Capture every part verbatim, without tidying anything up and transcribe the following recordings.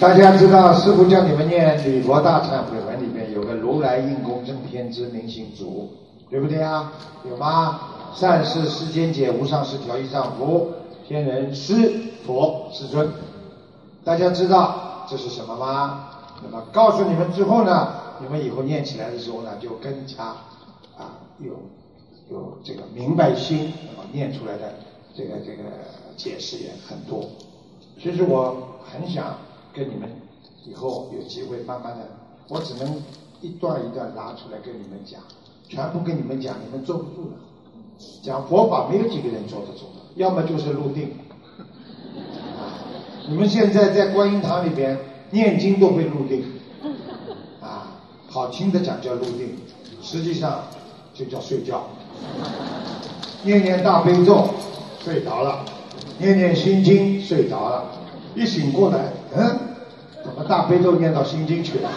大家知道师父叫你们念《礼佛大忏悔文》里面有个如来应供正遍知明行足，对不对啊？有吗？善事世间解，无上士调御上福，天人师佛世尊。大家知道这是什么吗？那么告诉你们之后呢，你们以后念起来的时候呢，就更加啊有有这个明白心，那么念出来的这个这个解释也很多。其实我很想跟你们以后有机会慢慢的，我只能一段一段拉出来跟你们讲，全部跟你们讲，你们坐不住了。讲佛法没有几个人坐得住的，要么就是入定。啊，你们现在在观音堂里边念经都会入定，啊，好听的讲叫入定，实际上就叫睡觉。念念大悲咒睡着了，念念心经睡着了，一醒过来，嗯，怎么大悲咒念到心经去了？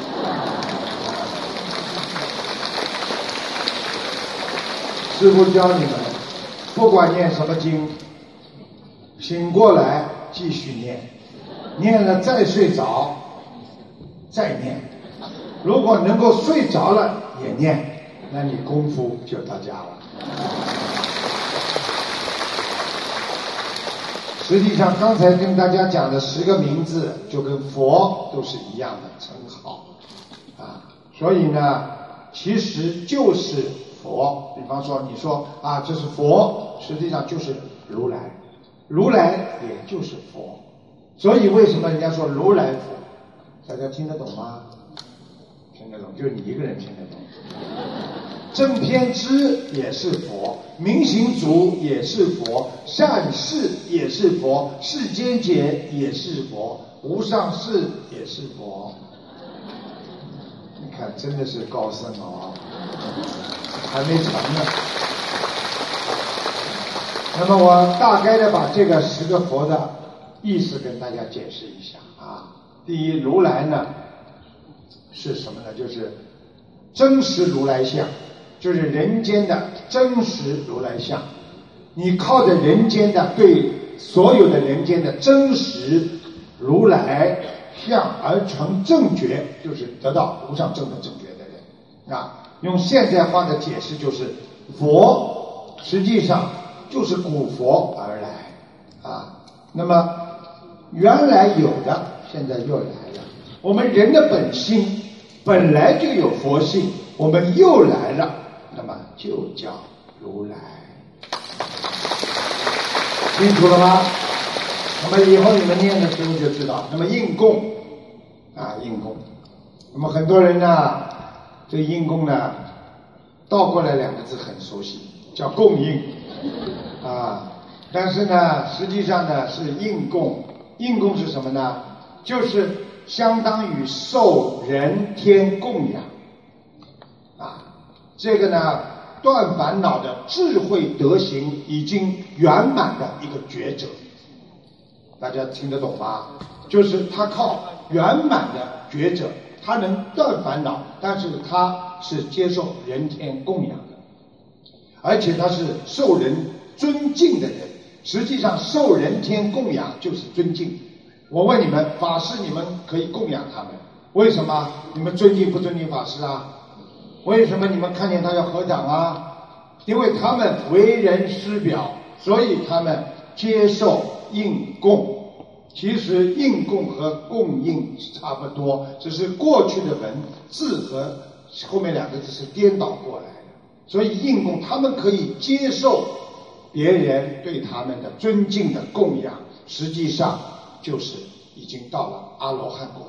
师父教你们，不管念什么经，醒过来继续念，念了再睡着，再念。如果能够睡着了也念，那你功夫就到家了。实际上，刚才跟大家讲的十个名字，就跟佛都是一样的称号啊。所以呢，其实就是佛。比方说，你说啊，这是佛，实际上就是如来，如来也就是佛。所以为什么人家说如来佛？大家听得懂吗？听得懂，就是你一个人听得懂。正遍知也是佛，明行足也是佛，善事也是佛，世间解也是佛，无上士也是佛。你看，真的是高僧哦，还没成呢。那么我大概的把这个十个佛的意思跟大家解释一下啊。第一，如来呢是什么呢？就是真实如来相。就是人间的真实如来相，你靠着人间的对所有的人间的真实如来相而成正觉，就是得到无上正的正觉的人啊。用现代化的解释就是，佛实际上就是古佛而来啊。那么原来有的，现在又来了。我们人的本性本来就有佛性，我们又来了。那么就叫如来，清楚了吗？那么以后你们念的时候就知道。那么应供啊，应供。那么很多人呢，这个应供呢，倒过来两个字很熟悉，叫供应啊。但是呢，实际上呢是应供。应供是什么呢？就是相当于受人天供养啊。这个呢，断烦恼的智慧德行已经圆满的一个觉者，大家听得懂吗？就是他靠圆满的觉者，他能断烦恼，但是他是接受人天供养的，而且他是受人尊敬的人。实际上，受人天供养就是尊敬。我问你们，法师你们可以供养他们，为什么？你们尊敬不尊敬法师啊？为什么你们看见他要合掌啊？因为他们为人师表，所以他们接受应供。其实应供和供应差不多，只是过去的文字和后面两个字是颠倒过来的。所以应供，他们可以接受别人对他们的尊敬的供养，实际上就是已经到了阿罗汉果了。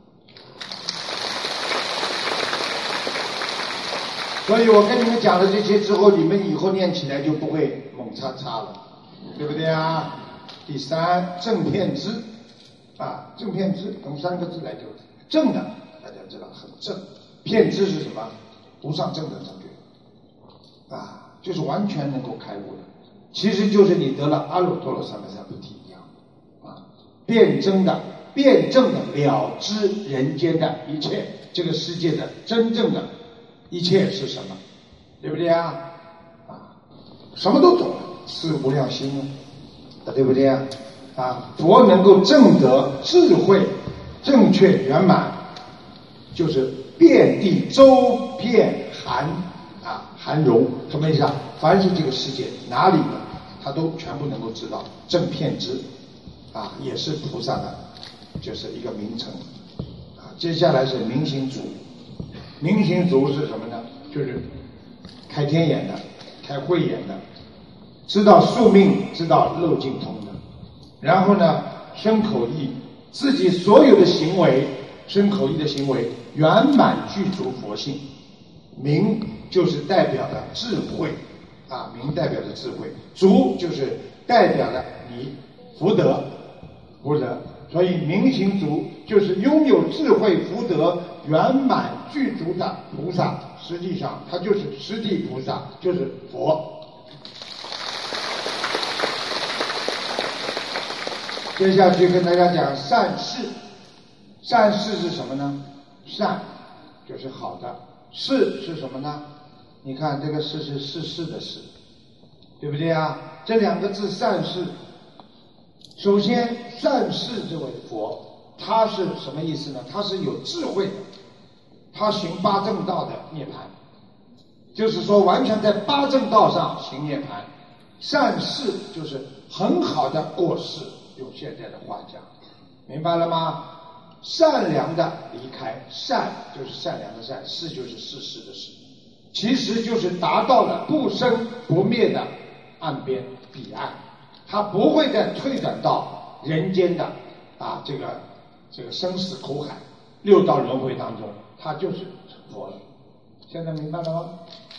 所以我跟你们讲了这些之后，你们以后念起来就不会猛叉叉了，对不对啊？第三，正遍知啊，正遍知从三个字来就正的，大家知道很正。遍知是什么？无上正的正觉啊，就是完全能够开悟的。其实就是你得了阿耨多罗三藐三菩提一样啊，辩证的、辩证的了知人间的一切，这个世界的真正的。一切是什么？对不对啊？啊，什么都懂了，是无量心啊，对不对啊？啊，佛能够证得智慧正确圆满，就是遍地周遍含啊含容，什么意思啊？凡是这个世界哪里的，他都全部能够知道。正遍知啊，也是菩萨的，就是一个名称啊。接下来是明行足，明行足是什么呢？就是开天眼的，开慧眼的，知道宿命，知道漏尽通的。然后呢，身口意，自己所有的行为，身口意的行为圆满具足佛性。明就是代表的智慧啊，明代表的智慧，足就是代表了你福德，福德。所以明行足就是拥有智慧福德圆满具足的菩萨，实际上他就是实地菩萨，就是佛。接下去跟大家讲善事，善事是什么呢？善就是好的，事是什么呢？你看这个事是世事的事，对不对啊？这两个字善事，首先善事这位佛他是什么意思呢？他是有智慧的，他行八正道的涅槃，就是说完全在八正道上行涅槃。善事就是很好的过世，用现在的话讲，明白了吗？善良的离开，善就是善良的善，事就是世事的事，其实就是达到了不生不灭的岸边彼岸，他不会再退转到人间的啊这个这个生死苦海六道轮回当中，他就是成佛了。现在明白了吗？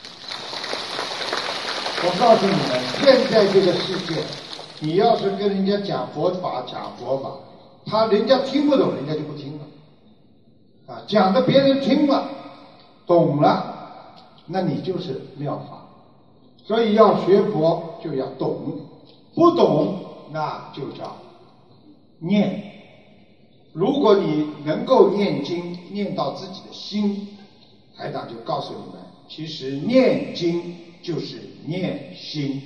我告诉你们，现在这个世界，你要是跟人家讲佛法讲佛法，他人家听不懂，人家就不听了啊，讲的别人听了懂了，那你就是妙法。所以要学佛就要懂，不懂那就叫念。如果你能够念经念到自己的心，台长就告诉你们，其实念经就是念心。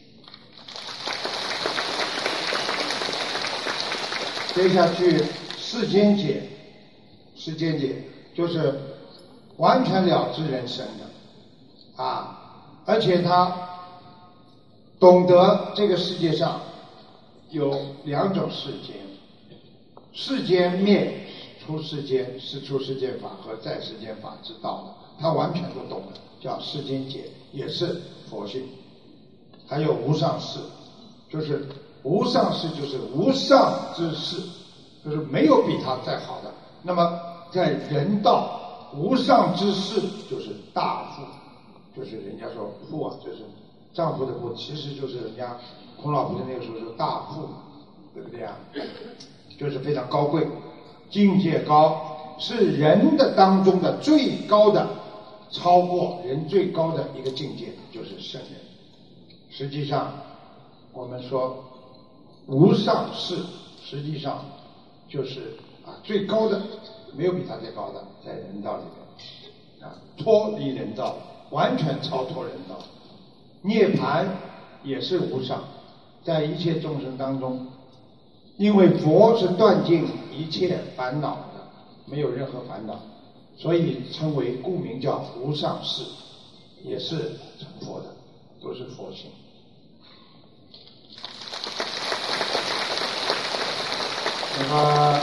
接下去世间解，世间解就是完全了知人生的啊，而且他懂得这个世界上有两种世间，世间灭出世间是出世间法和在世间法之道的，他完全都懂的，叫世间解，也是佛性。还有无上士，就是无上士就是无上之士，就是没有比他再好的。那么在人道无上之士就是大富，就是人家说富啊，就是丈夫的富，其实就是人家孔老夫子那个时候说大富嘛，对不对啊？就是非常高贵，境界高，是人的当中的最高的，超过人最高的一个境界，就是圣人。实际上我们说无上士，实际上就是啊最高的，没有比他再高的，在人道里面啊脱离人道，完全超脱人道。涅槃也是无上，在一切众生当中，因为佛是断尽一切烦恼的，没有任何烦恼，所以称为故名叫无上士，也是成佛的，都是佛性。那么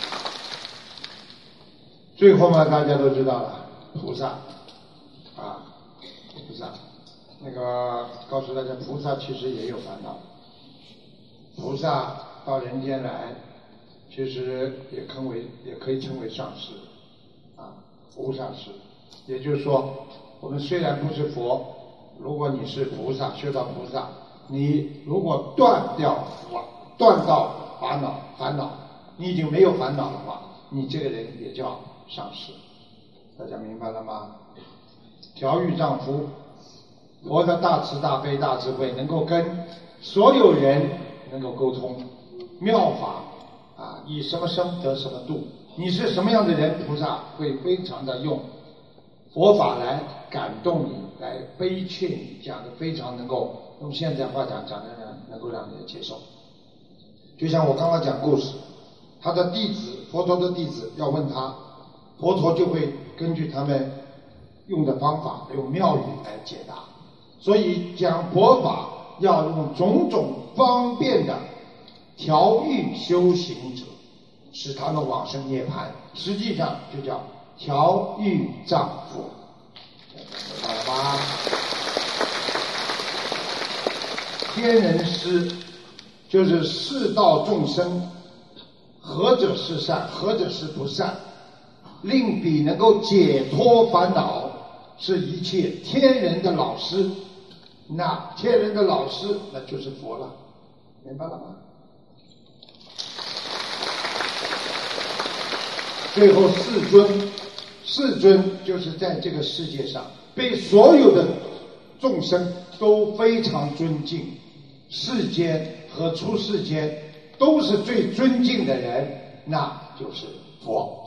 最后嘛，大家都知道了，菩萨啊，菩萨，那个告诉大家，菩萨其实也有烦恼。菩萨到人间来，其实也称为，也可以称为上士啊，无上士。也就是说，我们虽然不是佛，如果你是菩萨，修到菩萨，你如果断掉烦，断到烦恼，烦恼，你已经没有烦恼的话，你这个人也叫上士。大家明白了吗？调御丈夫，佛的大慈大悲大智慧，能够跟所有人能够沟通，妙法啊，以什么生得什么度。你是什么样的人，菩萨会非常的用佛法来感动你，来悲切你，讲的非常能够用现在话讲，讲的能够让你接受。就像我刚刚讲故事， 他的弟子，佛陀的弟子要问他，佛陀就会根据他们用的方法，用妙语来解答。所以讲佛法要用种种方便的调御修行者，使他们往生涅槃，实际上就叫调御丈夫。明白了吗？天人师就是世道众生，何者是善，何者是不善，令彼能够解脱烦恼，是一切天人的老师。那天人的老师那就是佛了，明白了吗？最后世尊，世尊就是在这个世界上被所有的众生都非常尊敬，世间和出世间都是最尊敬的人，那就是佛。